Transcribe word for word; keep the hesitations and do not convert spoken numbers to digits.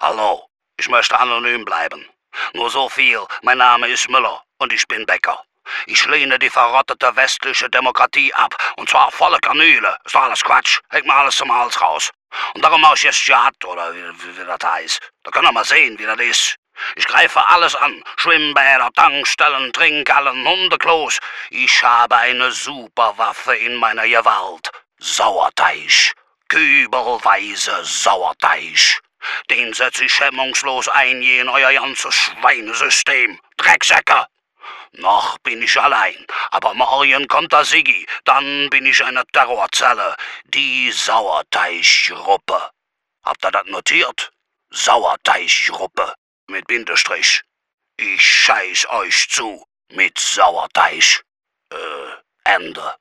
Hallo, ich möchte anonym bleiben. Nur so viel, mein Name ist Müller und ich bin Bäcker. Ich lehne die verrottete westliche Demokratie ab, und zwar volle Kanüle. Ist doch alles Quatsch, hängt mir alles zum Hals raus. Und darum mach ich jetzt Jihad, oder wie, wie, wie das heißt. Da können wir mal sehen, wie das ist. Ich greife alles an. Schwimmbäder, Tankstellen, Trinkhallen, Hundeklos. Ich habe eine Superwaffe in meiner Gewalt. Sauerteig. Kübelweise Sauerteig. Den setze ich hemmungslos ein in euer ganzes Schweinesystem. Drecksäcke! Noch bin ich allein, aber morgen kommt der Siggi, dann bin ich eine Terrorzelle, die Sauerteiggruppe. Habt ihr das notiert? Sauerteiggruppe mit Bindestrich. Ich scheiß euch zu mit Sauerteig. Äh, Ende.